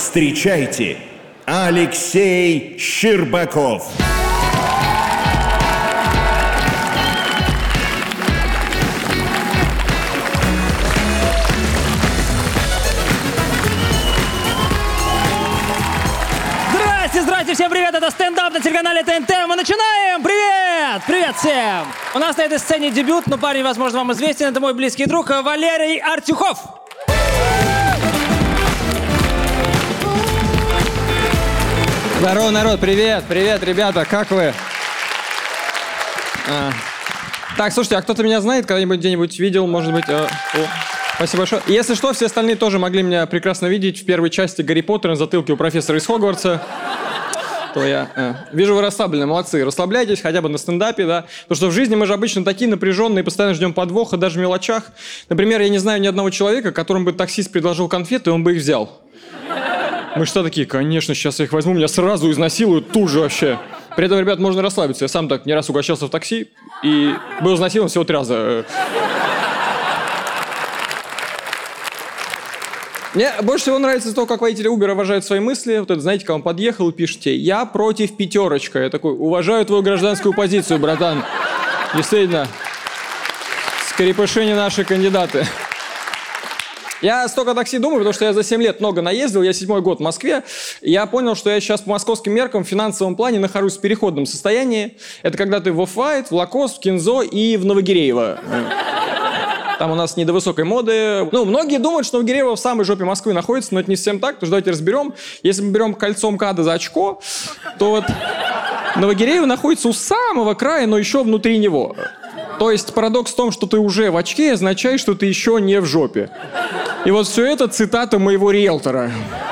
Встречайте, Алексей Щербаков. Здрасте, всем привет, это стендап на телеканале ТНТ, мы начинаем, привет, привет всем. У нас на этой сцене дебют, но парень, возможно, вам известен, это мой близкий друг Валерий Артюхов. Здорово, народ, привет, ребята, как вы? Так, слушайте, а кто-то меня знает, когда-нибудь где-нибудь видел, может быть? Спасибо большое. Если что, все остальные тоже могли меня прекрасно видеть в первой части «Гарри Поттера» на затылке у профессора из Хогвартса. То я вижу, вы расслаблены, молодцы. Расслабляйтесь хотя бы на стендапе, да. Потому что в жизни мы же обычно такие напряженные, постоянно ждем подвоха, даже в мелочах. Например, я не знаю ни одного человека, которому бы таксист предложил конфеты, и он бы их взял. Мы что такие? Конечно, сейчас я их возьму, меня сразу изнасилуют тут же вообще. При этом, ребят, можно расслабиться. Я сам так не раз угощался в такси и был изнасилован всего 3 раза. Мне больше всего нравится то, как водители Uber уважают свои мысли. Вот это, знаете, когда он подъехал и пишете: «Я против пятерочка». Я такой: уважаю твою гражданскую позицию, братан. Действительно, скрепыши не наши кандидаты. Я столько такси думаю, потому что я за 7 лет много наездил, я 7-й год в Москве. Я понял, что я сейчас по московским меркам в финансовом плане нахожусь в переходном состоянии. Это когда ты в Off-White, в Лакост, в Кинзо и в Новогиреево. Там у нас не до высокой моды. Ну, многие думают, что Новогиреево в самой жопе Москвы находится, но это не совсем так, потому что давайте разберем. Если мы берем кольцо МКАДа за очко, то вот Новогиреево находится у самого края, но еще внутри него. То есть парадокс в том, что ты уже в очке, означает, что ты еще не в жопе. И вот все это цитата моего риэлтора.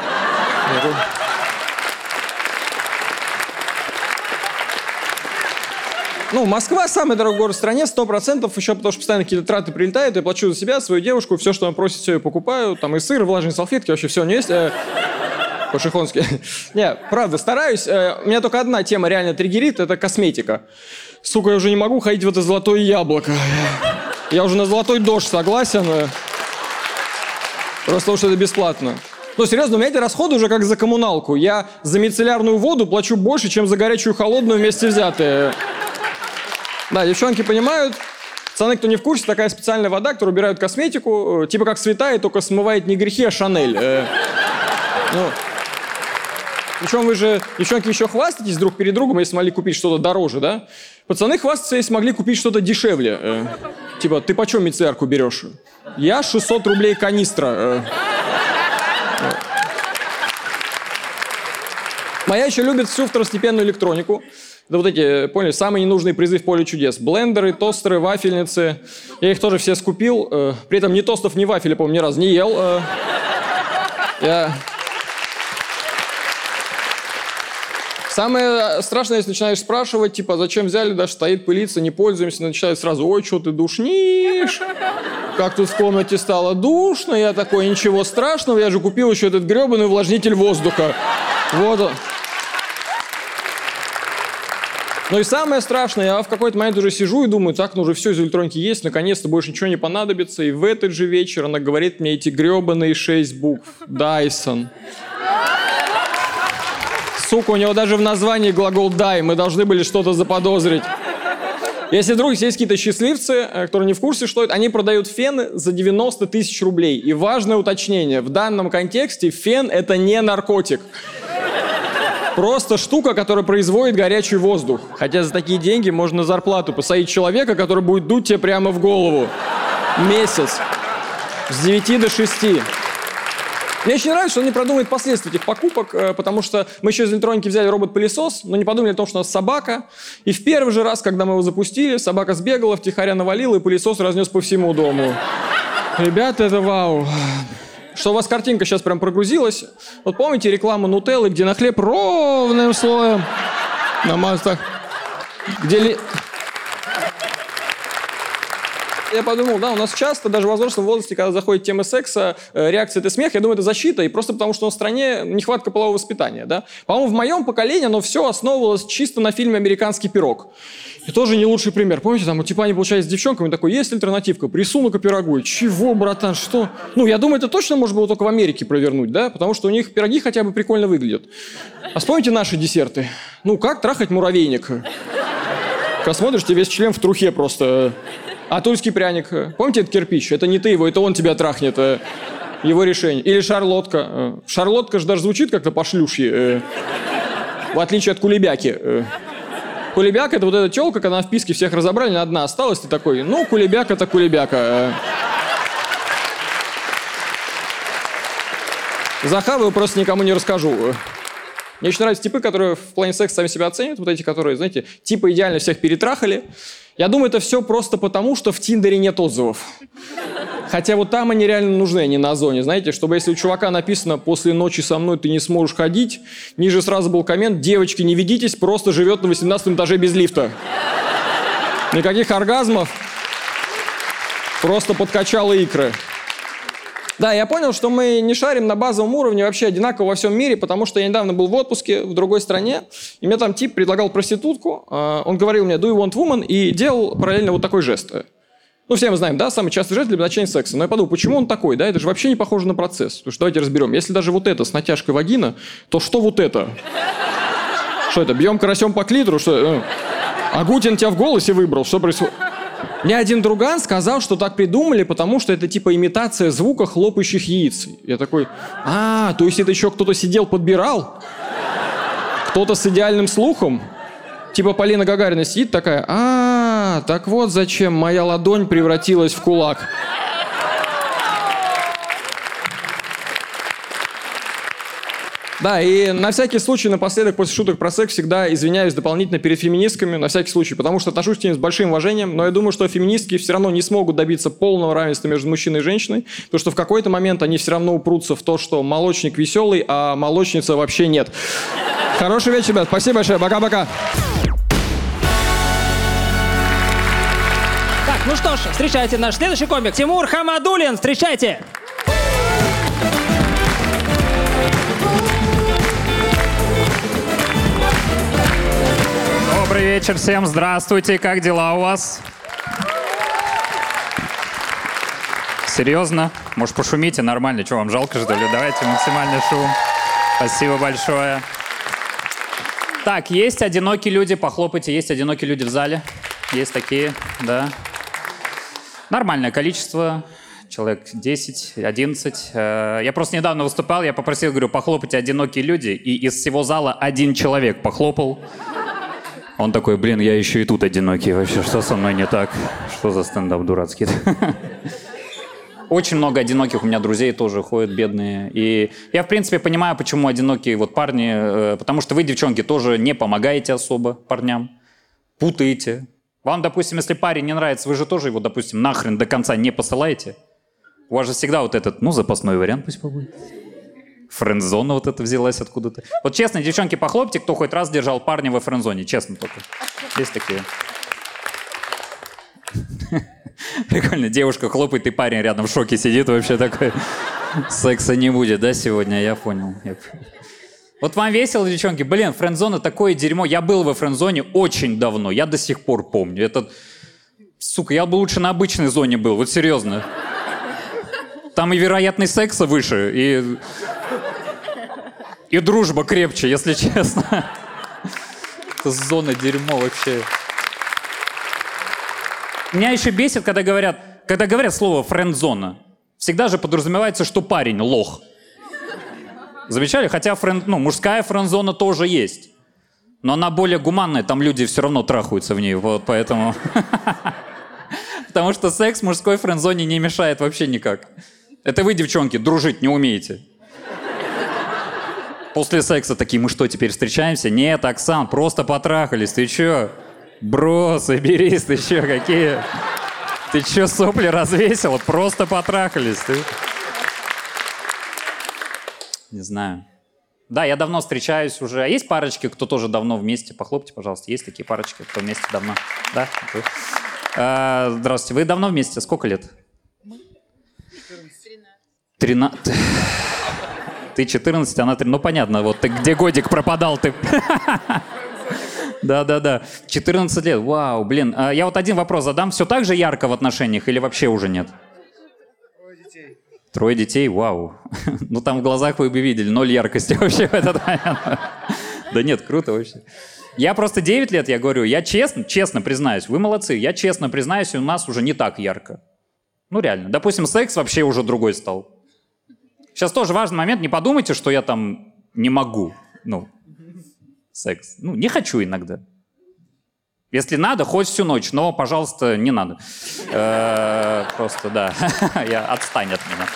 Ну, Москва самый дорогой город в стране, 100%, еще потому что постоянно какие-то траты прилетают, я плачу за себя, свою девушку, все, что она просит, все я покупаю, там и сыр, и влажные салфетки, вообще все у нее есть. По-шихонски. Не, правда, стараюсь. У меня только одна тема реально триггерит, это косметика. Сука, я уже не могу ходить в это золотое яблоко. Я уже на золотой дождь согласен. Просто потому что это бесплатно. Ну, серьезно, у меня эти расходы уже как за коммуналку. Я за мицеллярную воду плачу больше, чем за горячую и холодную вместе взятые. Да, девчонки понимают. Пацаны, кто не в курсе, такая специальная вода, которая убирает косметику, типа как святая, только смывает не грехи, а Шанель. Причем вы же, девчонки, еще хвастаетесь друг перед другом, если могли купить что-то дороже, да? Пацаны хвастаются, если могли купить что-то дешевле. Типа, ты почем мицеллярку берешь? Я 600 рублей канистра. Моя еще любит всю второстепенную электронику. Да вот эти, поняли, самые ненужные призы в поле чудес. Блендеры, тостеры, вафельницы. Я их тоже все скупил. При этом ни тостов, ни вафелей, по-моему, ни разу не ел. Самое страшное, если начинаешь спрашивать, типа, зачем взяли, даже стоит, пылиться, не пользуемся, начинают сразу: ой, что ты душнишь, как тут в комнате стало душно. Я такой: ничего страшного, я же купил еще этот гребаный увлажнитель воздуха. Вот он. Ну и самое страшное, я в какой-то момент уже сижу и думаю: так, ну уже все из электроники есть, наконец-то больше ничего не понадобится. И в этот же вечер она говорит мне эти гребаные 6 букв. Dyson. Сука, у него даже в названии глагол «дай», мы должны были что-то заподозрить. Если вдруг есть какие-то счастливцы, которые не в курсе, что это, они продают фены за 90 тысяч рублей. И важное уточнение, в данном контексте фен – это не наркотик. Просто штука, которая производит горячий воздух. Хотя за такие деньги можно на зарплату посадить человека, который будет дуть тебе прямо в голову. Месяц. С 9 до 6. Мне очень нравится, что он не продумывает последствия этих покупок, потому что мы еще из электроники взяли робот-пылесос, но не подумали о том, что у нас собака. И в первый же раз, когда мы его запустили, собака сбегала, втихаря навалила, и пылесос разнес по всему дому. Ребята, это вау. Что у вас картинка сейчас прям прогрузилась. Вот помните рекламу Нутеллы, где на хлеб ровным слоем намазано, где я подумал, да, у нас часто, даже в возрастном возрасте, когда заходит тема секса, реакция — это смех, я думаю, это защита, и просто потому, что у нас в стране нехватка полового воспитания, да. По-моему, в моем поколении оно все основывалось чисто на фильме «Американский пирог». И тоже не лучший пример. Помните, там, типа, они, получается, с девчонками, такой, есть альтернативка, рисунок и пирогу. Чего, братан, что? Ну, я думаю, это точно можно было только в Америке провернуть, да, потому что у них пироги хотя бы прикольно выглядят. А вспомните наши десерты. Ну, как трахать муравейник? Когда смотришь, тебе весь член в трухе просто. А тульский пряник. Помните этот кирпич? Это не ты его, это он тебя трахнет. Его решение. Или шарлотка. Шарлотка же даже звучит как-то по-шлюшьи. В отличие от кулебяки. Кулебяк — это вот эта тёлка, когда на вписке всех разобрали, на одна осталась, ты такой, ну, кулебяк — это кулебяка. Захаваю, просто никому не расскажу. Мне очень нравятся типы, которые в плане секса сами себя оценивают, вот эти, которые, знаете, типа идеально всех перетрахали. Я думаю, это все просто потому, что в Тиндере нет отзывов. Хотя вот там они реально нужны, они на Озоне, знаете, чтобы если у чувака написано «после ночи со мной ты не сможешь ходить», ниже сразу был коммент «девочки, не ведитесь, просто живет на 18 этаже без лифта». Никаких оргазмов, просто подкачала икры. Да, я понял, что мы не шарим на базовом уровне вообще одинаково во всем мире, потому что я недавно был в отпуске в другой стране, и мне там тип предлагал проститутку, он говорил мне «do you want woman?» и делал параллельно вот такой жест. Ну, все мы знаем, да, самый частый жест для начала секса. Но я подумал, почему он такой, да, это же вообще не похоже на процесс. Потому что давайте разберем, если даже вот это с натяжкой вагина, то что вот это? Что это, бьем карасем по клитору, что? Агутин тебя в голосе выбрал, что происходит? Мне один друган сказал, что так придумали, потому что это типа имитация звука хлопающих яиц. Я такой, то есть это еще кто-то сидел, подбирал? Кто-то с идеальным слухом? Типа Полина Гагарина сидит такая, так вот зачем моя ладонь превратилась в кулак. Да, и на всякий случай напоследок после шуток про секс всегда извиняюсь дополнительно перед феминистками, на всякий случай, потому что отношусь к ним с большим уважением, но я думаю, что феминистки все равно не смогут добиться полного равенства между мужчиной и женщиной, потому что в какой-то момент они все равно упрутся в то, что молочник веселый, а молочница вообще нет. Хороший вечер, ребят, спасибо большое, пока-пока. Так, ну что ж, встречайте наш следующий комик Тимур Хамадуллин, встречайте! Добрый вечер всем, здравствуйте, как дела у вас? Серьезно? Может, пошумите нормально? Что, вам жалко, что ли? Давайте максимальный шум. Спасибо большое. Так, есть одинокие люди, похлопайте, есть одинокие люди в зале? Есть такие, да. Нормальное количество, человек 10, 11. Я просто недавно выступал, я попросил, говорю, похлопайте одинокие люди, и из всего зала один человек похлопал. Он такой, блин, я еще и тут одинокий, вообще, что со мной не так? Что за стендап дурацкий? Очень много одиноких у меня друзей тоже ходят, бедные. И я, в принципе, понимаю, почему одинокие вот парни, потому что вы, девчонки, тоже не помогаете особо парням, путаете. Вам, допустим, если парень не нравится, вы же тоже его, допустим, нахрен до конца не посылаете. У вас же всегда вот этот, запасной вариант пусть побудет. Френдзона вот эта взялась откуда-то. Вот честно, девчонки, похлопьте, кто хоть раз держал парня во френдзоне. Честно только. Есть такие. Прикольно, девушка хлопает, и парень рядом в шоке сидит вообще такой. Секса не будет, да, сегодня? Я понял. Вот вам весело, девчонки? Блин, френдзона такое дерьмо. Я был во френдзоне очень давно. Я до сих пор помню. Это... Сука, я бы лучше на обычной зоне был. Вот серьезно. Там и вероятность секса выше, и дружба крепче, если честно. Это зона дерьмо вообще. Меня еще бесит, когда говорят слово «френдзона». Всегда же подразумевается, что парень лох. Замечали? Хотя мужская френдзона тоже есть. Но она более гуманная, там люди все равно трахаются в ней, вот поэтому... Потому что секс в мужской френдзоне не мешает вообще никак. Это вы, девчонки, дружить не умеете. После секса такие, мы что, теперь встречаемся? Нет, Оксан, просто потрахались, ты чё? Бро, соберись, ты чё, какие... Ты чё, сопли развесил? Просто потрахались, ты... Не знаю. Да, я давно встречаюсь уже. А есть парочки, кто тоже давно вместе? Похлопайте, пожалуйста. Есть такие парочки, кто вместе давно? Да? Здравствуйте. Вы давно вместе? Сколько лет? 13. Ты 14, она 3. Ну, понятно, вот ты где годик пропадал ты. Да. 14 лет. Вау, блин. Я вот один вопрос задам. Все так же ярко в отношениях или вообще уже нет? Трое детей, вау. Ну, там в глазах вы бы видели 0 яркости вообще в этот момент. Да нет, круто вообще. Я просто 9 лет, я говорю, я честно признаюсь, вы молодцы, я честно признаюсь, у нас уже не так ярко. Ну, реально. Допустим, секс вообще уже другой стал. Сейчас тоже важный момент, не подумайте, что я там не могу. Ну, секс. Ну, не хочу иногда. Если надо, хоть всю ночь, но, пожалуйста, не надо. Просто, да, отстань от меня.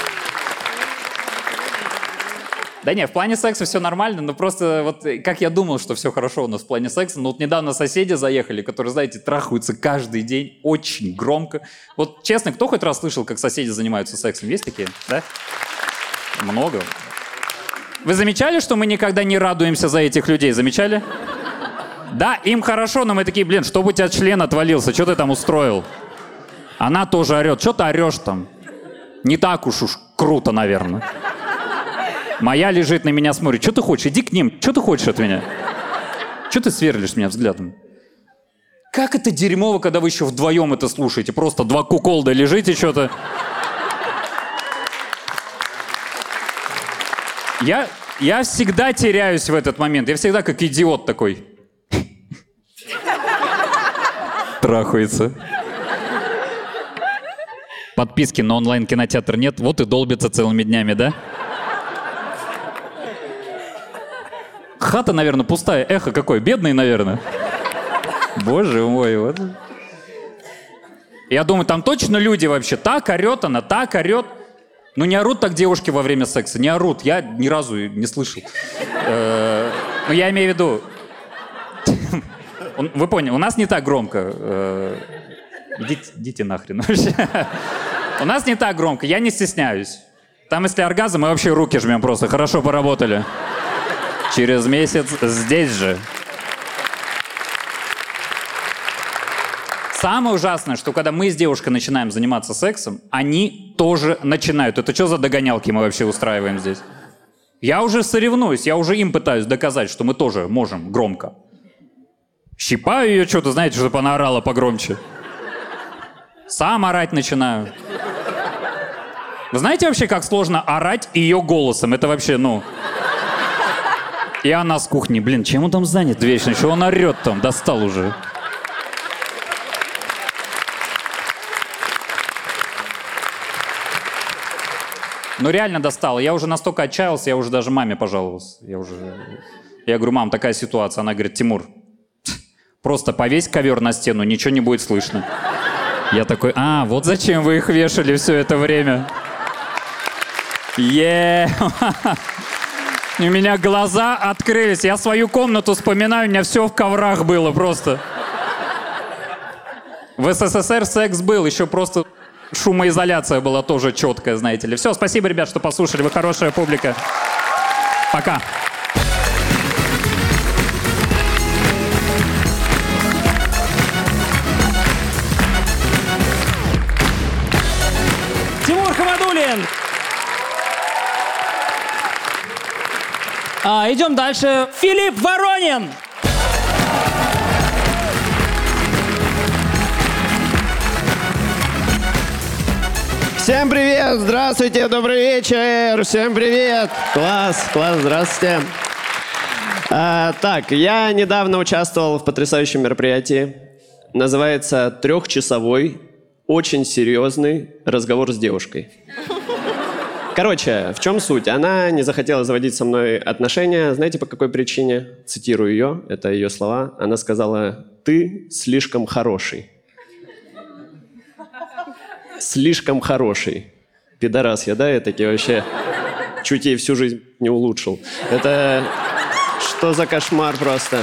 Да не, в плане секса все нормально, но просто вот как я думал, что все хорошо у нас в плане секса, но вот недавно соседи заехали, которые, знаете, трахаются каждый день очень громко. Вот честно, кто хоть раз слышал, как соседи занимаются сексом? Есть такие, да? Много. Вы замечали, что мы никогда не радуемся за этих людей? Замечали? Да, им хорошо, но мы такие, блин, чтобы у тебя член отвалился, что ты там устроил? Она тоже орет, что ты орешь там? Не так уж круто, наверное. Моя лежит на меня, смотрит, что ты хочешь? Иди к ним, что ты хочешь от меня? Что ты сверлишь меня взглядом? Как это дерьмово, когда вы еще вдвоем это слушаете? Просто два куколда лежите что-то. Я всегда теряюсь в этот момент. Я всегда как идиот такой. Трахается. Подписки на онлайн-кинотеатр нет, вот и долбится целыми днями, да? Хата, наверное, пустая. Эхо какое, бедный, наверное. Боже мой, вот. Я думаю, там точно люди вообще. Так орет она, так орет. Ну не орут так девушки во время секса, не орут. Я ни разу не слышал. Но я имею в виду... Вы поняли, у нас не так громко. Идите нахрен вообще. У нас не так громко, я не стесняюсь. Там, если оргазм, мы вообще руки жмем просто. Хорошо поработали. Через месяц здесь же. Самое ужасное, что когда мы с девушкой начинаем заниматься сексом, они тоже начинают. Это что за догонялки мы вообще устраиваем здесь? Я уже соревнуюсь, я уже им пытаюсь доказать, что мы тоже можем громко. Щипаю ее что-то, знаете, чтобы она орала погромче. Сам орать начинаю. Вы знаете вообще, как сложно орать ее голосом? Это вообще, ну... И она с кухни, блин, чем он там занят вечно? Чего он орет там? Достал уже. Ну реально достал. Я уже настолько отчаялся, я уже даже маме пожаловался. Я говорю, мам, такая ситуация. Она говорит, Тимур, просто повесь ковер на стену, ничего не будет слышно. Я такой, вот зачем вы их вешали все это время? У меня глаза открылись. Я свою комнату вспоминаю, у меня все в коврах было просто. В СССР секс был, еще просто шумоизоляция была тоже четкая, знаете ли. Все, спасибо, ребят, что послушали. Вы хорошая публика. Пока. Тимур Хамадуллин. Идем дальше. Филипп Воронин. Всем привет! Здравствуйте! Добрый вечер! Всем привет! Класс! Здравствуйте! Так, я недавно участвовал в потрясающем мероприятии. Называется «Трехчасовой, очень серьезный разговор с девушкой». Короче, в чем суть? Она не захотела заводить со мной отношения. Знаете, по какой причине? Цитирую ее, это ее слова. Она сказала, ты слишком хороший. Слишком хороший. Пидорас я, да, я таки вообще чуть ей всю жизнь не улучшил. Это что за кошмар просто.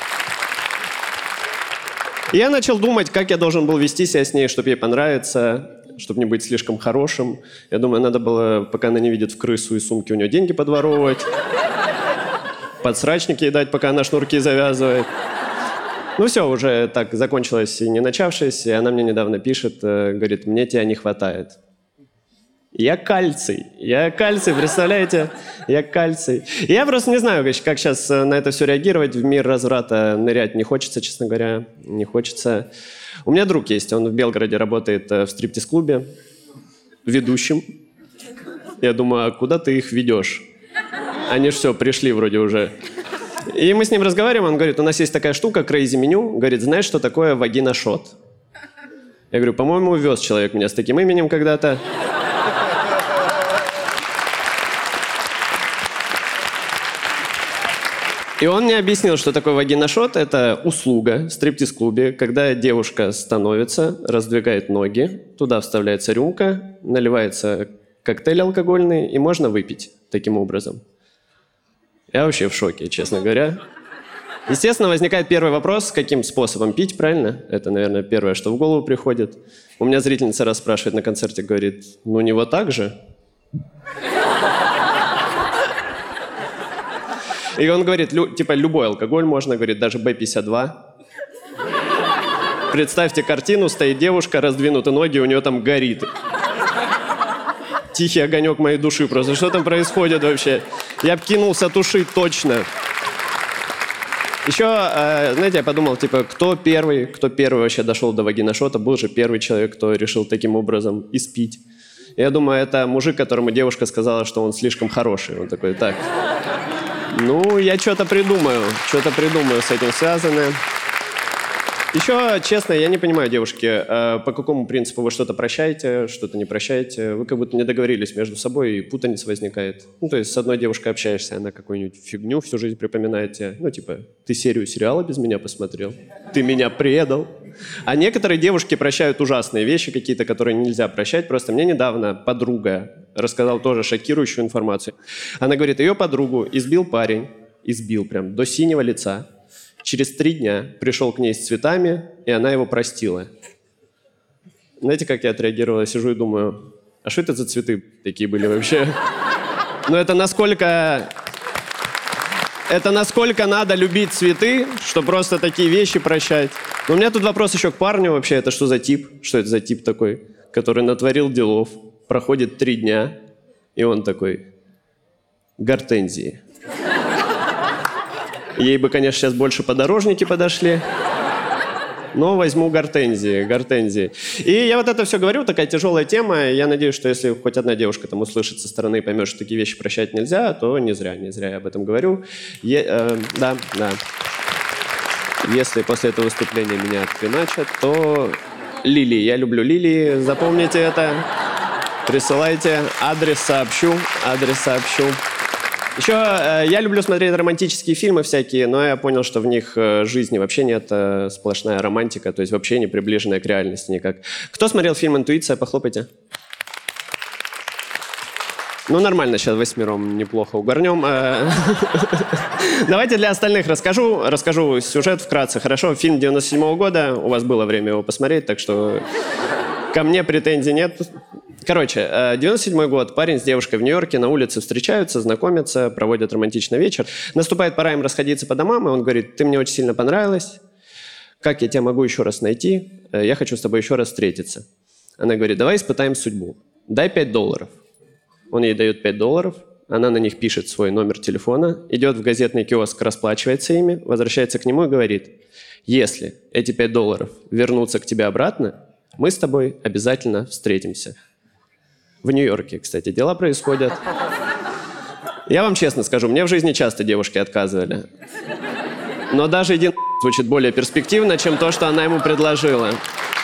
Я начал думать, как я должен был вести себя с ней, чтобы ей понравиться, чтобы не быть слишком хорошим. Я думаю, надо было, пока она не видит в крысу и сумки, у нее деньги подворовывать, подсрачник ей дать, пока она шнурки завязывает. Ну все, уже так закончилось и не начавшись, и она мне недавно пишет, говорит, мне тебя не хватает. Я кальций, представляете? Я кальций. И я просто не знаю, как сейчас на это все реагировать. В мир разврата нырять не хочется, честно говоря, не хочется. У меня друг есть, он в Белгороде работает в стриптиз-клубе, ведущим. Я думаю, а куда ты их ведешь? Они же все, пришли вроде уже. И мы с ним разговариваем, он говорит, у нас есть такая штука, crazy меню. Говорит, знаешь, что такое вагина-шот? Я говорю, по-моему, вез человек меня с таким именем когда-то. И он мне объяснил, что такое вагина-шот. Это услуга в стриптиз-клубе, когда девушка становится, раздвигает ноги, туда вставляется рюмка, наливается коктейль алкогольный, и можно выпить таким образом. Я вообще в шоке, честно говоря. Естественно, возникает первый вопрос, каким способом пить, правильно? Это, наверное, первое, что в голову приходит. У меня зрительница раз спрашивает на концерте, говорит, ну не вот так же? И он говорит, типа, любой алкоголь можно, говорит, даже Б-52. Представьте картину, стоит девушка, раздвинуты ноги, у нее там горит. Тихий огонек моей души просто. Что там происходит вообще? Я б кинулся тушить точно. Еще, знаете, я подумал, типа, кто первый вообще дошел до вагиношота? Был же первый человек, кто решил таким образом испить. Я думаю, это мужик, которому девушка сказала, что он слишком хороший. Он такой, так... Ну, я что-то придумаю с этим связанное. Еще, честно, я не понимаю, девушки, по какому принципу вы что-то прощаете, что-то не прощаете. Вы как будто не договорились между собой, и путаница возникает. Ну, то есть с одной девушкой общаешься, она какую-нибудь фигню всю жизнь припоминает тебе. Ну, типа, ты серию сериала без меня посмотрел? Ты меня предал? А некоторые девушки прощают ужасные вещи какие-то, которые нельзя прощать. Просто мне недавно подруга рассказала тоже шокирующую информацию. Она говорит, ее подругу избил парень, избил прям до синего лица. Через 3 дня пришел к ней с цветами, и она его простила. Знаете, как я отреагировал? Я сижу и думаю, а что это за цветы такие были вообще? Ну это насколько надо любить цветы, что просто такие вещи прощать. Но у меня тут вопрос еще к парню вообще. Это что за тип? Что это за тип такой, который натворил делов, проходит 3 дня, и он такой, гортензии. Ей бы, конечно, сейчас больше подорожники подошли, но возьму гортензии. И я вот это все говорю, такая тяжелая тема. Я надеюсь, что если хоть одна девушка там услышит со стороны и поймет, что такие вещи прощать нельзя, то не зря я об этом говорю. Да. Если после этого выступления меня отпиначат, то лилии. Я люблю лилии, запомните это. Присылайте, адрес сообщу. Еще я люблю смотреть романтические фильмы всякие, но я понял, что в них жизни вообще нет, сплошная романтика, то есть вообще не приближенная к реальности никак. Кто смотрел фильм «Интуиция»? Похлопайте. Ну, нормально, сейчас 8 неплохо угорнем. Давайте для остальных расскажу сюжет вкратце, хорошо? Фильм 97-го года, у вас было время его посмотреть, так что ко мне претензий нет. Короче, 97-й год, парень с девушкой в Нью-Йорке на улице встречаются, знакомятся, проводят романтичный вечер. Наступает пора им расходиться по домам, и он говорит, ты мне очень сильно понравилась, как я тебя могу еще раз найти? Я хочу с тобой еще раз встретиться. Она говорит, давай испытаем судьбу, дай $5. Он ей дает $5, она на них пишет свой номер телефона, идет в газетный киоск, расплачивается ими, возвращается к нему и говорит, если эти $5 вернутся к тебе обратно, мы с тобой обязательно встретимся. В Нью-Йорке, кстати, дела происходят. Я вам честно скажу, мне в жизни часто девушки отказывали. Но даже один звучит более перспективно, чем то, что она ему предложила.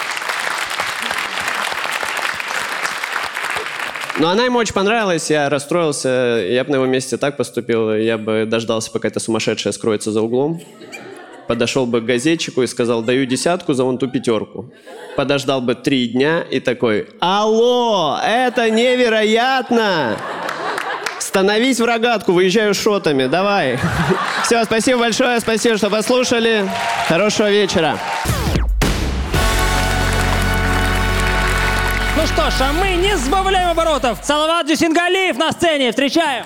Но она ему очень понравилась, я расстроился. Я бы на его месте так поступил. Я бы дождался, пока эта сумасшедшая скроется за углом. Подошел бы к газетчику и сказал, даю 10 за вон ту 5. Подождал бы 3 дня и такой, алло, это невероятно! Становись в рогатку, выезжаю шотами, давай. Все, спасибо большое, спасибо, что послушали. Хорошего вечера. Ну что ж, а мы не сбавляем оборотов. Салават Дюсингалиев на сцене. Встречаем.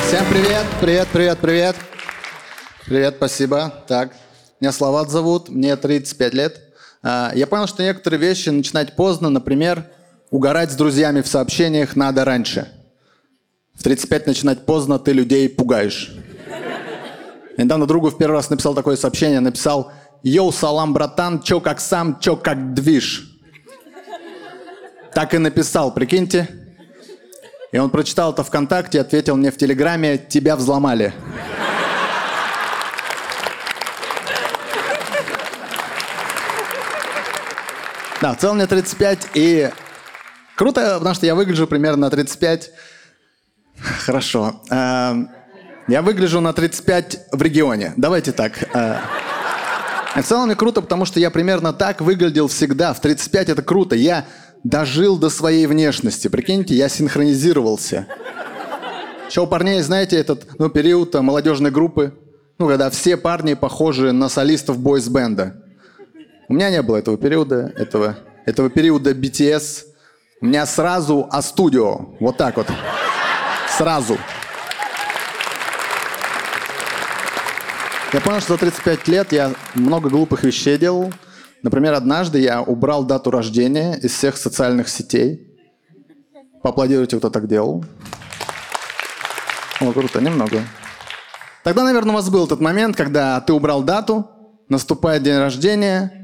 Всем привет, привет, привет, привет. Привет, спасибо. Так, меня Салават зовут, мне 35 лет. Я понял, что некоторые вещи начинать поздно, например, угорать с друзьями в сообщениях надо раньше. В 35 начинать поздно, ты людей пугаешь. Я недавно другу в первый раз написал такое сообщение, написал: «Йоу, салам, братан, чё как сам, чё как движ». Так и написал, прикиньте. И он прочитал это ВКонтакте и ответил мне в Телеграме: «Тебя взломали». Да, в целом мне 35, и круто, потому что я выгляжу примерно на 35. Хорошо. Я выгляжу на 35 в регионе. Давайте так. В целом мне круто, потому что я примерно так выглядел всегда. В 35 это круто. Я дожил до своей внешности. Прикиньте, я синхронизировался. Еще у парней, знаете, этот период молодежной группы, когда все парни похожи на солистов бойс-бенда. У меня не было этого периода, этого периода BTS. У меня сразу А-студио. Вот так вот. Сразу. Я понял, что за 35 лет я много глупых вещей делал. Например, однажды я убрал дату рождения из всех социальных сетей. Поаплодируйте, кто так делал. О, круто, немного. Тогда, наверное, у вас был тот момент, когда ты убрал дату, наступает день рождения,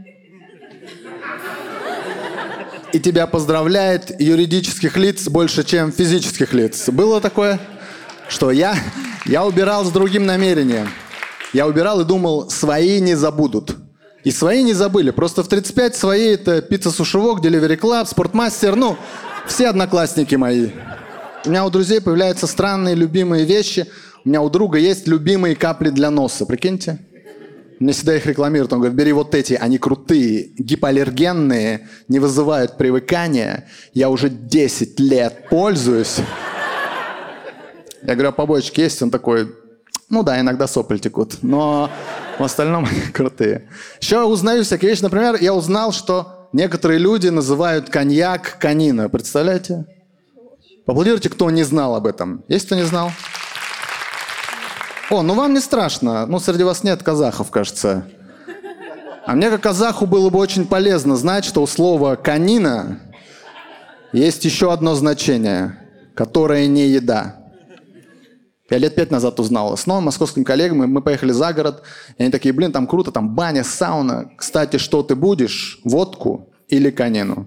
и тебя поздравляет юридических лиц больше, чем физических лиц. Было такое, что я убирал с другим намерением. Я убирал и думал, свои не забудут. И свои не забыли. Просто в 35 свои — это пицца-сушевок, Delivery Club, Спортмастер, все одноклассники мои. У меня у друзей появляются странные любимые вещи. У меня у друга есть любимые капли для носа, прикиньте. Мне всегда их рекламируют. Он говорит: бери вот эти, они крутые, гипоаллергенные, не вызывают привыкания. Я уже 10 лет пользуюсь. Я говорю: а побочки есть? Он такой: да, иногда сопли текут, но в остальном они крутые. Еще узнаю всякие вещи. Например, я узнал, что некоторые люди называют коньяк конина. Представляете? Поаплодируйте, кто не знал об этом. Есть кто не знал? О, вам не страшно. Среди вас нет казахов, кажется. А мне, как казаху, было бы очень полезно знать, что у слова «конина» есть еще одно значение, которое не еда. Я лет 5 назад узнал. С новым московским коллегам мы поехали за город, и они такие: там круто, там баня, сауна. Кстати, что ты будешь? Водку или конину?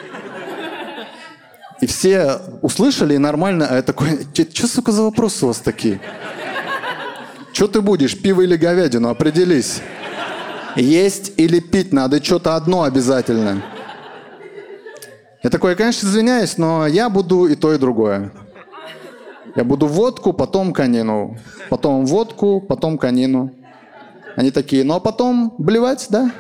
И все услышали, и нормально. А я такой: что, сука, за вопросы у вас такие? Что ты будешь, пиво или говядину? Определись. Есть или пить надо, что-то одно обязательно. Я такой: я, конечно, извиняюсь, но я буду и то, и другое. Я буду водку, потом конину. Потом водку, потом конину. Они такие: а потом блевать, да?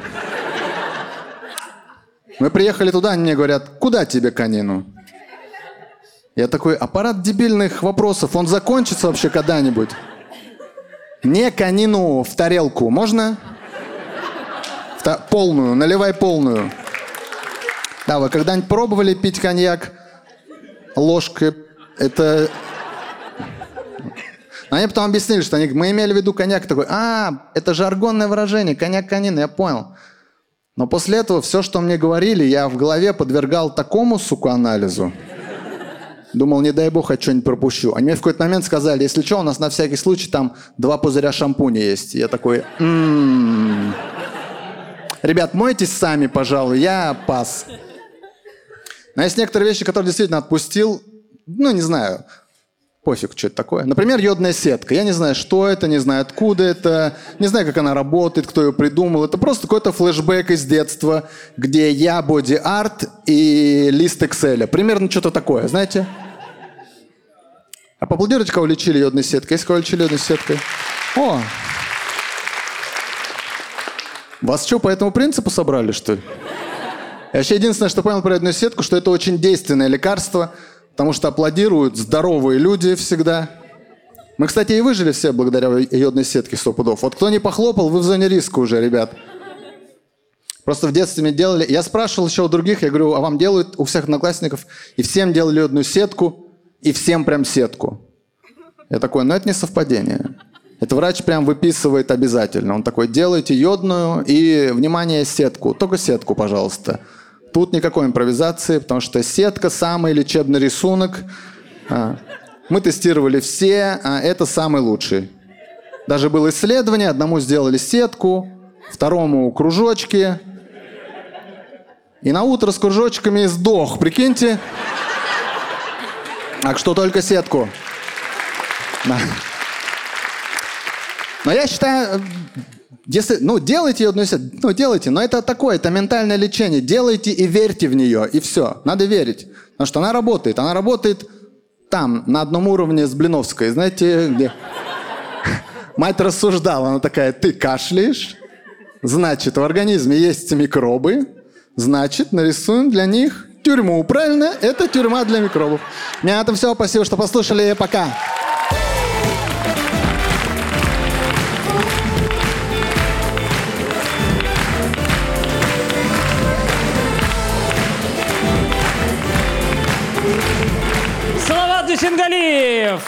Мы приехали туда, они мне говорят: куда тебе конину? Я такой: аппарат дебильных вопросов, он закончится вообще когда-нибудь? Не конину в тарелку, можно? Полную, наливай полную. Да, вы когда-нибудь пробовали пить коньяк ложкой? Это... Они потом объяснили, что мы имели в виду коньяк. Такой: это жаргонное выражение, коньяк конина, я понял. Но после этого все, что мне говорили, я в голове подвергал такому, анализу. Думал, не дай бог, я что-нибудь пропущу. Они мне в какой-то момент сказали: если что, у нас на всякий случай там 2 пузыря шампуня есть. И я такой: ребят, мойтесь сами, пожалуй, я пас. Но есть некоторые вещи, которые действительно отпустил. Не знаю, пофиг, что это такое. Например, йодная сетка. Я не знаю, что это, не знаю, откуда это, не знаю, как она работает, кто ее придумал. Это просто какой-то флешбэк из детства, где я боди-арт и лист Excel. Примерно что-то такое, знаете? А поаплодируйте, кого лечили йодной сеткой. Есть кого лечили йодной сеткой? О! Вас что, по этому принципу собрали, что ли? Я вообще единственное, что понял про йодную сетку, что это очень действенное лекарство, потому что аплодируют здоровые люди всегда. Мы, кстати, и выжили все благодаря йодной сетке 100 пудов. Вот кто не похлопал, вы в зоне риска уже, ребят. Просто в детстве мне делали... Я спрашивал еще у других, я говорю: а вам делают, у всех одноклассников? И всем делали йодную сетку, и всем прям сетку. Я такой, это не совпадение. Это врач прям выписывает обязательно. Он такой, делайте йодную и, внимание, сетку. Только сетку, пожалуйста. Тут никакой импровизации, потому что сетка – самый лечебный рисунок. Мы тестировали все, это самый лучший. Даже было исследование, одному сделали сетку, второму кружочки. И на утро с кружочками сдох, прикиньте. А что только сетку. Да. Но я считаю, если, делайте ее, делайте, но это такое, это ментальное лечение. Делайте и верьте в нее, и все. Надо верить, потому что она работает. Она работает там, на одном уровне с Блиновской. Знаете, где? Мать рассуждала, она такая, ты кашляешь, значит, в организме есть микробы, значит, нарисуем для них тюрьму. Правильно? Это тюрьма для микробов. У меня это все. Спасибо, что послушали. Пока. Салават Дюсингалиев!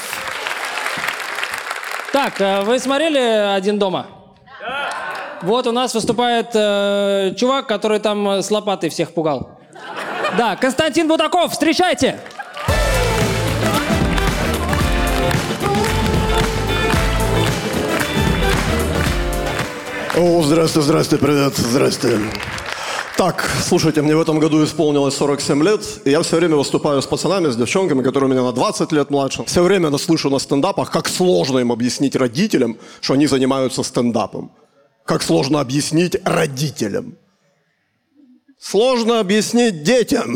Так, вы смотрели «Один дома»? Да. Вот у нас выступает чувак, который там с лопатой всех пугал. Да, Константин Будаков, встречайте! О, здрасте, привет, здрасте. Так, слушайте, мне в этом году исполнилось 47 лет, и я все время выступаю с пацанами, с девчонками, которые меня на 20 лет младше. Все время слышу на стендапах, как сложно им объяснить родителям, что они занимаются стендапом. Как сложно объяснить родителям. Сложно объяснить детям.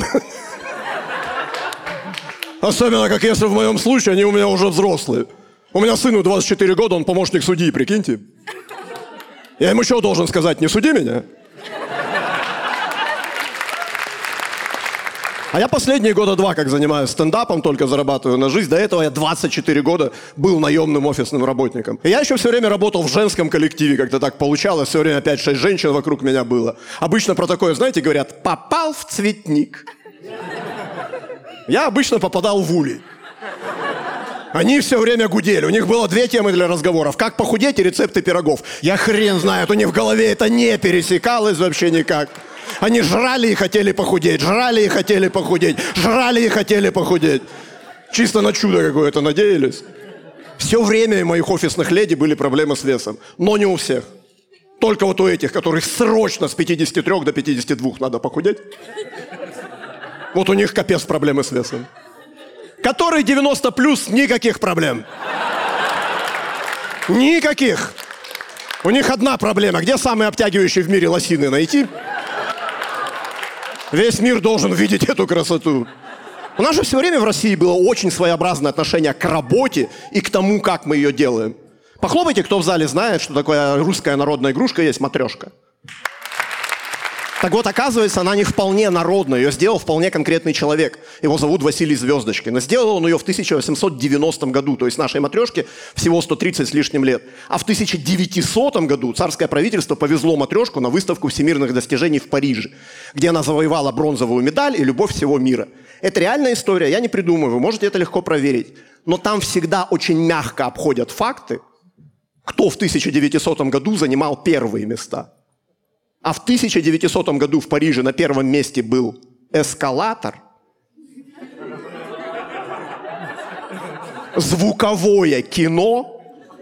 Особенно, как если в моем случае они у меня уже взрослые. У меня сыну 24 года, он помощник судьи, прикиньте. Я ему что должен сказать, не суди меня? А я последние года 2 как занимаюсь стендапом, только зарабатываю на жизнь. До этого я 24 года был наемным офисным работником. И я еще все время работал в женском коллективе, как-то так получалось. Все время 5-6 женщин вокруг меня было. Обычно про такое, знаете, говорят, попал в цветник. Я обычно попадал в улей. Они все время гудели. У них было 2 темы для разговоров. Как похудеть и рецепты пирогов. Я хрен знает, у них в голове это не пересекалось вообще никак. Они жрали и хотели похудеть, жрали и хотели похудеть, жрали и хотели похудеть. Чисто на чудо какое-то надеялись. Все время у моих офисных леди были проблемы с весом. Но не у всех. Только вот у этих, которых срочно с 53 до 52 надо похудеть. Вот у них капец проблемы с весом. Которые 90 плюс, никаких проблем. Никаких. У них одна проблема. Где самые обтягивающие в мире лосины найти? Весь мир должен видеть эту красоту. У нас же все время в России было очень своеобразное отношение к работе и к тому, как мы ее делаем. Похлопайте, кто в зале знает, что такое русская народная игрушка есть матрешка. Так вот, оказывается, она не вполне народная. Ее сделал вполне конкретный человек. Его зовут Василий Звездочкин. Но сделал он ее в 1890 году. То есть нашей матрешке всего 130 с лишним лет. А в 1900 году царское правительство повезло матрешку на выставку всемирных достижений в Париже, где она завоевала бронзовую медаль и любовь всего мира. Это реальная история, я не придумываю. Вы можете это легко проверить. Но там всегда очень мягко обходят факты, кто в 1900 году занимал первые места. А в 1900 году в Париже на первом месте был эскалатор, звуковое кино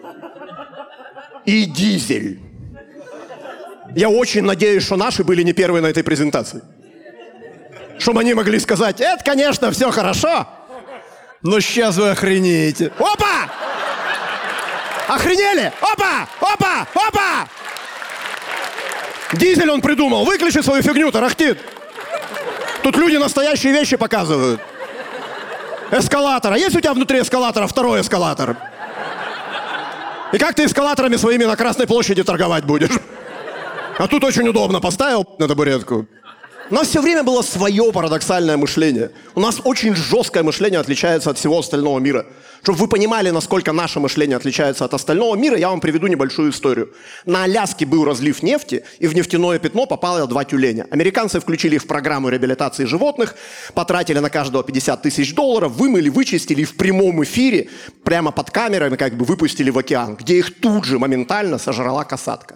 и дизель. Я очень надеюсь, что наши были не первые на этой презентации. Чтобы они могли сказать, это, конечно, все хорошо, но сейчас вы охренеете. Опа! Охренели? Опа! Опа! Опа! Дизель он придумал. Выключи свою фигню, тарахтит. Тут люди настоящие вещи показывают. Эскалатор. А есть у тебя внутри эскалатора второй эскалатор? И как ты эскалаторами своими на Красной площади торговать будешь? А тут очень удобно. Поставил на табуретку. У нас все время было свое парадоксальное мышление. У нас очень жесткое мышление отличается от всего остального мира. Чтобы вы понимали, насколько наше мышление отличается от остального мира, я вам приведу небольшую историю. На Аляске был разлив нефти, и в нефтяное пятно попало 2 тюленя. Американцы включили их в программу реабилитации животных, потратили на каждого $50 000, вымыли, вычистили и в прямом эфире, прямо под камерами, как бы выпустили в океан, где их тут же моментально сожрала касатка.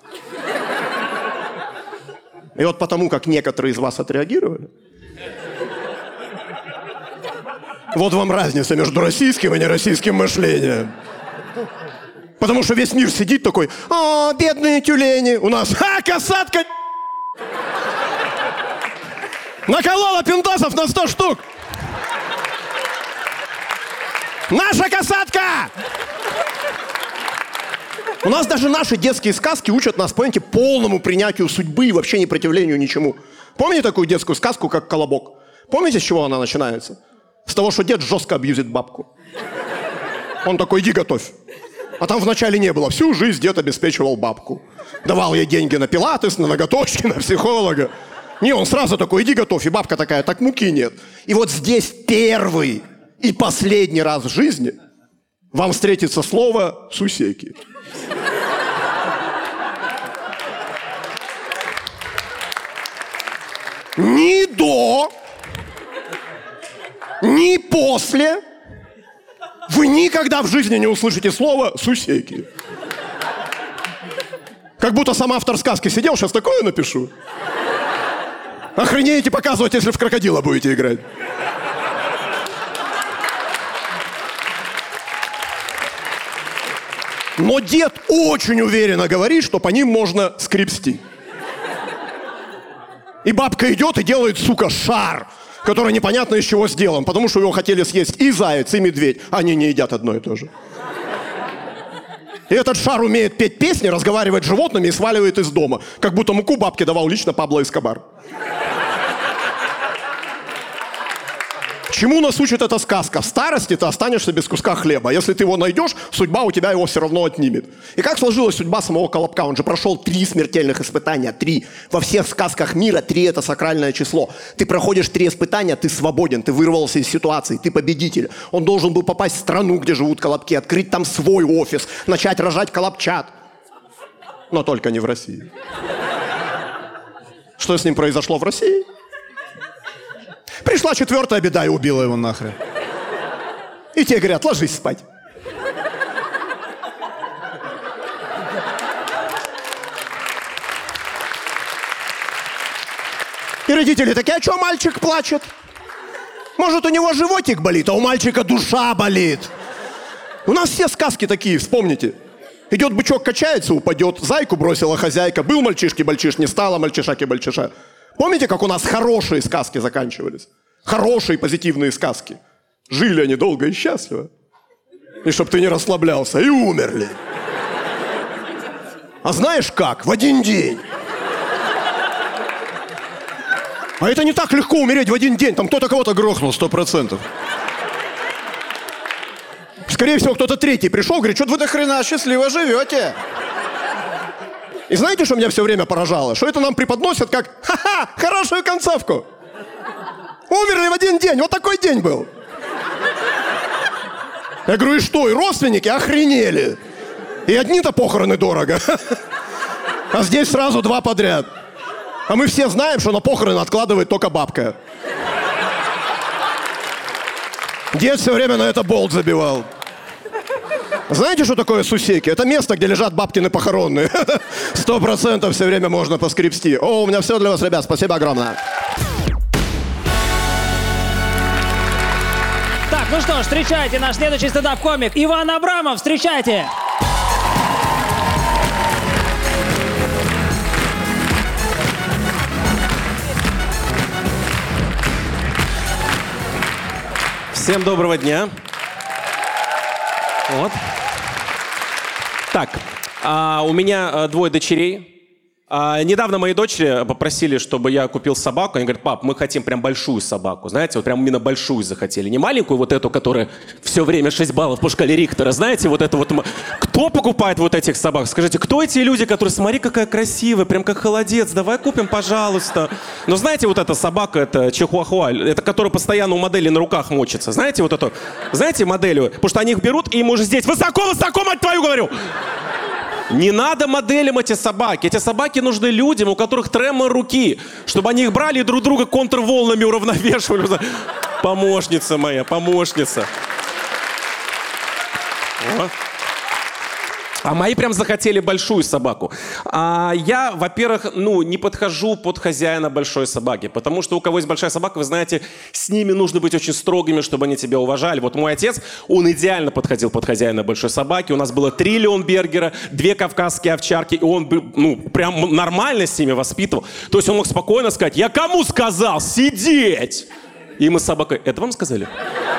И вот потому, как некоторые из вас отреагировали, вот вам разница между российским и нероссийским мышлением. Потому что весь мир сидит такой: «О, бедные тюлени, у нас, касатка наколола пиндосов на 100 штук! Наша касатка!» У нас даже наши детские сказки учат нас, понимаете, полному принятию судьбы и вообще непротивлению ничему. Помните такую детскую сказку, как «Колобок»? Помните, с чего она начинается? С того, что дед жестко абьюзит бабку. Он такой: иди готовь. А там вначале не было. Всю жизнь дед обеспечивал бабку. Давал ей деньги на пилатес, на ноготочки, на психолога. Не, он сразу такой: иди готовь. И бабка такая: так муки нет. И вот здесь первый и последний раз в жизни вам встретится слово «сусеки». Ни до, ни после вы никогда в жизни не услышите слово «сусеки». Как будто сам автор сказки сидел, сейчас такое напишу. Охренеете показывать, если в крокодила будете играть. Но дед очень уверенно говорит, что по ним можно скребсти. И бабка идет и делает, сука, шар, который непонятно из чего сделан, потому что его хотели съесть и заяц, и медведь. Они не едят одно и то же. И этот шар умеет петь песни, разговаривать с животными и сваливает из дома. Как будто муку бабке давал лично Пабло Эскобар. Чему нас учит эта сказка? В старости ты останешься без куска хлеба. Если ты его найдешь, судьба у тебя его все равно отнимет. И как сложилась судьба самого Колобка? Он же прошел 3 смертельных испытания. 3. Во всех сказках мира 3 — это сакральное число. Ты проходишь 3 испытания, ты свободен, ты вырвался из ситуации, ты победитель. Он должен был попасть в страну, где живут колобки, открыть там свой офис, начать рожать колобчат. Но только не в России. Что с ним произошло в России? Пришла 4-я беда и убила его нахрен. И те говорят: ложись спать. И родители такие: а что мальчик плачет? Может, у него животик болит, а у мальчика душа болит. У нас все сказки такие, вспомните. Идет бычок, качается, упадет. Зайку бросила хозяйка. Был мальчишки-бальчиш, не стало мальчишаки-бальчиша. Помните, как у нас хорошие сказки заканчивались? Хорошие позитивные сказки. Жили они долго и счастливо. И чтоб ты не расслаблялся. И умерли. А знаешь как? В один день. А это не так легко умереть в один день. Там кто-то кого-то грохнул 100%. Скорее всего, кто-то третий пришел, говорит: что-то вы до хрена счастливо живете. И знаете, что меня все время поражало? Что это нам преподносят как: ха-ха, хорошую концовку. Умерли в один день, вот такой день был. Я говорю: и что, и родственники охренели. И одни-то похороны дорого. А здесь сразу 2 подряд. А мы все знаем, что на похороны откладывает только бабка. Дед все время на это болт забивал. Знаете, что такое сусеки? Это место, где лежат бабкины похоронные. 100% все время можно поскребсти. О, у меня все для вас, ребят. Спасибо огромное. Так, ну что ж, встречайте наш следующий стендап-комик Иван Абрамов. Встречайте! Всем доброго дня. Вот. Так, у меня 2 дочерей. Недавно мои дочери попросили, чтобы я купил собаку. Они говорят: пап, мы хотим прям большую собаку. Знаете, вот прям именно большую захотели. Не маленькую вот эту, которая все время 6 баллов по шкале Рихтера. Знаете, вот это вот... Кто покупает вот этих собак? Скажите, кто эти люди, которые, смотри, какая красивая, прям как холодец, давай купим, пожалуйста. Но знаете, вот эта собака, это чихуахуа, это которая постоянно у модели на руках мочится. Знаете вот эту? Знаете модель? Потому что они их берут, и им уже здесь высоко-высоко, мать твою, говорю! Не надо моделям эти собаки. Эти собаки нужны людям, у которых тремор руки, чтобы они их брали и друг друга контрволнами уравновешивали. Помощница моя, помощница. О. А мои прям захотели большую собаку. Я, во-первых, не подхожу под хозяина большой собаки, потому что у кого есть большая собака, вы знаете, с ними нужно быть очень строгими, чтобы они тебя уважали. Вот мой отец, он идеально подходил под хозяина большой собаки. У нас было 3 Леонбергера, 2 кавказские овчарки, и он прям нормально с ними воспитывал. То есть он мог спокойно сказать: я кому сказал сидеть? И мы с собакой: это вам сказали?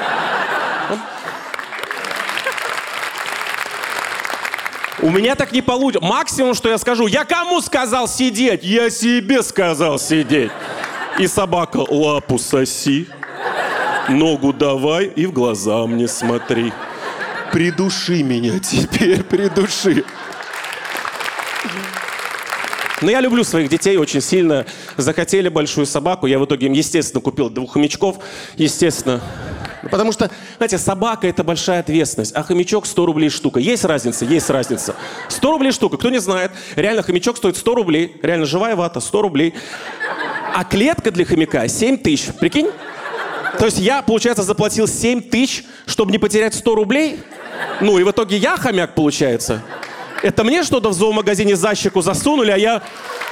У меня так не получится. Максимум, что я скажу: я кому сказал сидеть? Я себе сказал сидеть. И собака: лапу соси, ногу давай и в глаза мне смотри. Придуши меня теперь, придуши. Но я люблю своих детей очень сильно. Захотели большую собаку. Я в итоге им, естественно, купил 2 хомячков. Естественно. Потому что, знаете, собака — это большая ответственность, а хомячок 100 рублей штука. Есть разница? Есть разница. 100 рублей штука. Кто не знает, реально хомячок стоит 100 рублей. Реально живая вата, 100 рублей. А клетка для хомяка 7 тысяч. Прикинь? То есть я, получается, заплатил 7 тысяч, чтобы не потерять 100 рублей? И в итоге я хомяк, получается. Это мне что-то в зоомагазине за щеку засунули, а я...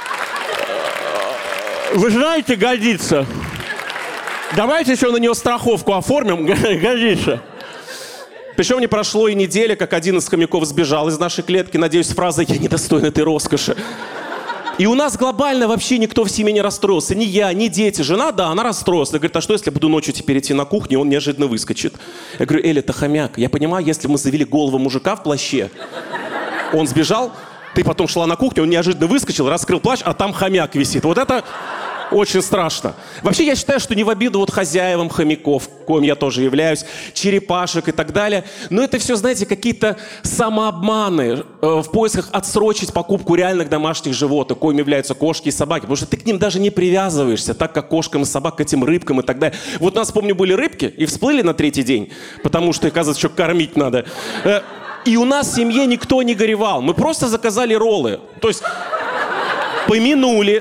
Вы знаете, годится. Давайте еще на нее страховку оформим, годится. Причем не прошло и недели, как один из хомяков сбежал из нашей клетки, надеюсь, с фразой «я недостоин этой роскоши». И у нас глобально вообще никто в семье не расстроился. Ни я, ни дети. Жена, да, она расстроилась. Она говорит: а что, если я буду ночью теперь идти на кухню, и он неожиданно выскочит? Я говорю: Эль, это хомяк. Я понимаю, если мы завели голову мужика в плаще, он сбежал, ты потом шла на кухню, он неожиданно выскочил, раскрыл плащ, а там хомяк висит. Вот это очень страшно. Вообще, я считаю, что не в обиду хозяевам хомяков, коим я тоже являюсь, черепашек и так далее. Но это все, знаете, какие-то самообманы в поисках отсрочить покупку реальных домашних животных, коим являются кошки и собаки. Потому что ты к ним даже не привязываешься, так как кошкам и собак, к этим рыбкам и так далее. Вот у нас, помню, были рыбки и всплыли на 3-й день, потому что, оказывается, еще кормить надо. И у нас в семье никто не горевал. Мы просто заказали роллы. То есть помянули.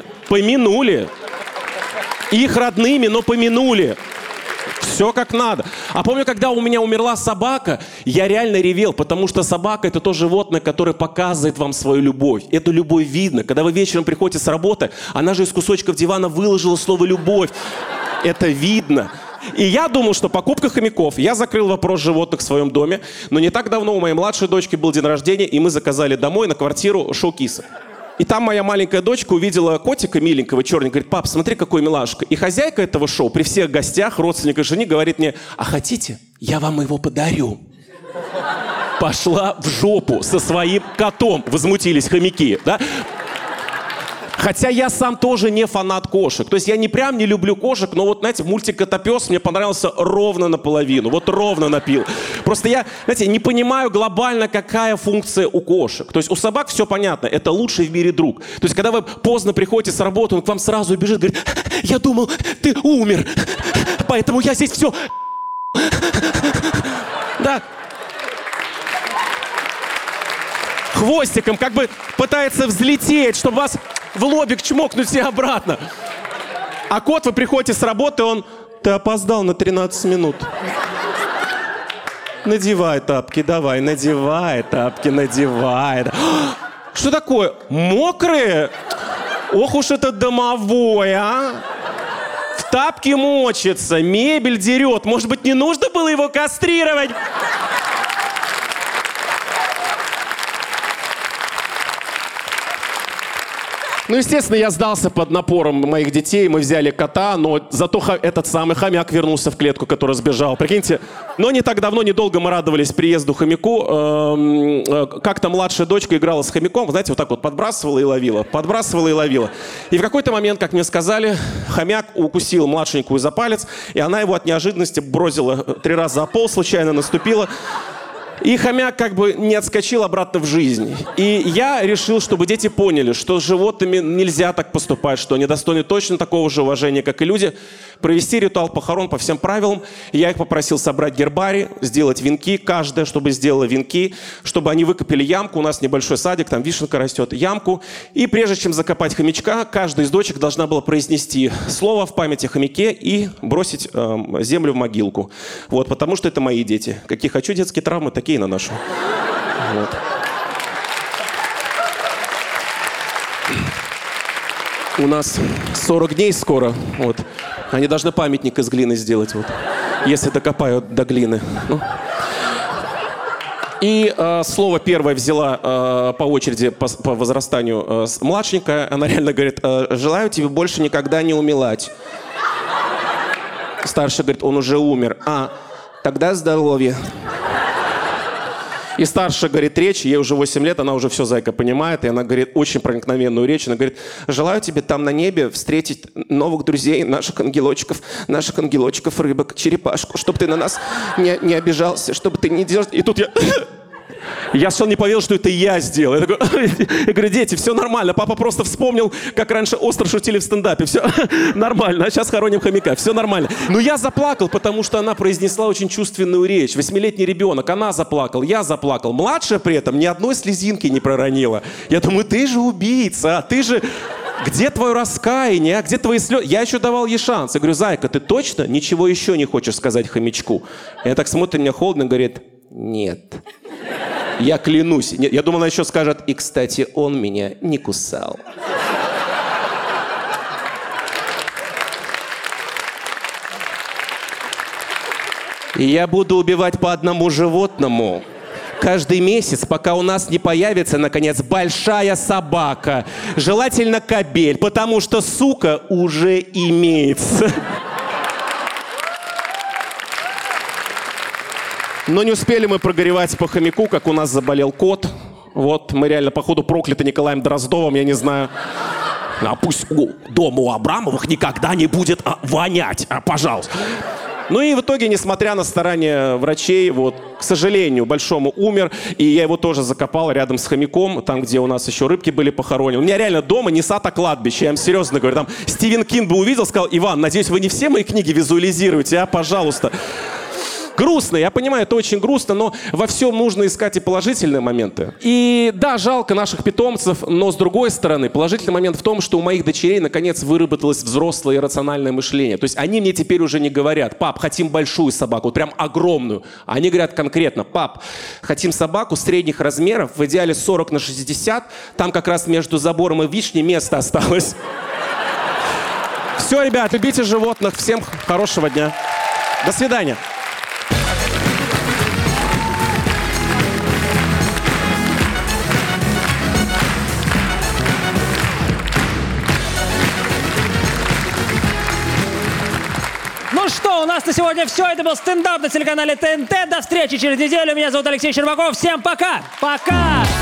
Их родными, но помянули. Все как надо. А помню, когда у меня умерла собака, я реально ревел, потому что собака — это то животное, которое показывает вам свою любовь. Эту любовь видно. Когда вы вечером приходите с работы, она же из кусочков дивана выложила слово «любовь». Это видно. И я думал, что покупка хомяков. Я закрыл вопрос животных в своем доме. Но не так давно у моей младшей дочки был день рождения, и мы заказали домой на квартиру шоу-киса. И там моя маленькая дочка увидела котика миленького, черненького, говорит: пап, смотри, какой милашка. И хозяйка этого шоу при всех гостях, родственниках жены, говорит мне: а хотите, я вам его подарю? Пошла в жопу со своим котом, возмутились хомяки, да? Хотя я сам тоже не фанат кошек. То есть я не прям не люблю кошек, но вот, знаете, мультик «Котопес» мне понравился ровно наполовину. Вот ровно напил. Просто я, знаете, не понимаю глобально, какая функция у кошек. То есть у собак все понятно. Это лучший в мире друг. То есть когда вы поздно приходите с работы, он к вам сразу бежит, говорит: я думал, ты умер. Поэтому я здесь все... Да. Хвостиком как бы пытается взлететь, чтобы вас в лобик чмокнуть и обратно. А кот, вы приходите с работы, он: ты опоздал на 13 минут. Надевай тапки, давай, надевай тапки, надевай. Что такое? Мокрые? Ох уж этот домовой, а! В тапки мочится, мебель дерет. Может быть, не нужно было его кастрировать? Ну, естественно, я сдался под напором моих детей, мы взяли кота, но зато этот самый хомяк вернулся в клетку, который сбежал. Прикиньте, но не так давно, недолго мы радовались приезду хомяку. Как-то младшая дочка играла с хомяком, знаете, вот так вот подбрасывала и ловила, подбрасывала и ловила. И в какой-то момент, как мне сказали, хомяк укусил младшенькую за палец, и она его от неожиданности бросила 3 раза о пол, случайно наступила. И хомяк как бы не отскочил обратно в жизнь. И я решил, чтобы дети поняли, что с животными нельзя так поступать, что они достойны точно такого же уважения, как и люди. Провести ритуал похорон по всем правилам. Я их попросил собрать гербарий, сделать венки, каждая, чтобы сделала венки, чтобы они выкопали ямку. У нас небольшой садик, там вишенка растет, ямку. И прежде чем закопать хомячка, каждая из дочек должна была произнести слово в память о хомяке и бросить землю в могилку. Вот, потому что это мои дети. Какие хочу детские травмы, такие на нашу. Вот. У нас 40 дней скоро. Вот. Они должны памятник из глины сделать, вот, если докопают до глины. Ну. И слово первое взяла по очереди по возрастанию младшенькая. Она реально говорит: желаю тебе больше никогда не умилать. Старшая говорит: он уже умер. Тогда здоровье. И старшая говорит речь, ей уже 8 лет, она уже все, зайка, понимает, и она говорит очень проникновенную речь. Она говорит: желаю тебе там на небе встретить новых друзей, наших ангелочков, рыбок, черепашку, чтобы ты на нас не обижался, чтобы ты не делал... И тут я сначала не поверил, что это я сделал. Я говорю: дети, все нормально. Папа просто вспомнил, как раньше остро шутили в стендапе. Все нормально. А сейчас хороним хомяка. Все нормально. Но я заплакал, потому что она произнесла очень чувственную речь. 8-летний ребенок. Она заплакала, я заплакал. Младшая при этом ни одной слезинки не проронила. Я думаю: ты же убийца, ты же... Где твое раскаяние, где твои слезы? Я еще давал ей шанс. Я говорю: зайка, ты точно ничего еще не хочешь сказать хомячку? И она так смотрит на меня холодно и говорит: нет. Я клянусь. Я думал, она еще скажет: и, кстати, он меня не кусал. И я буду убивать по одному животному каждый месяц, пока у нас не появится, наконец, большая собака. Желательно кобель, потому что, сука, уже имеется. Но не успели мы прогоревать по хомяку, как у нас заболел кот. Вот, мы реально, походу, прокляты Николаем Дроздовым, я не знаю. Пусть дома у Абрамовых никогда не будет вонять, пожалуйста. Ну и в итоге, несмотря на старания врачей, вот, к сожалению, большому умер. И я его тоже закопал рядом с хомяком, там, где у нас еще рыбки были похоронены. У меня реально дома не сад, а кладбище. Я вам серьезно говорю. Там Стивен Кинг бы увидел, сказал: Иван, надеюсь, вы не все мои книги визуализируете, пожалуйста. Грустно, я понимаю, это очень грустно, но во всем нужно искать и положительные моменты. И да, жалко наших питомцев, но с другой стороны, положительный момент в том, что у моих дочерей наконец выработалось взрослое и рациональное мышление. То есть они мне теперь уже не говорят: пап, хотим большую собаку, вот прям огромную. Они говорят конкретно: пап, хотим собаку средних размеров, в идеале 40 на 60, там как раз между забором и вишней место осталось. Все, ребят, любите животных, всем хорошего дня. До свидания. Ну что, у нас на сегодня все. Это был стендап на телеканале ТНТ. До встречи через неделю. Меня зовут Алексей Щербаков. Всем пока! Пока!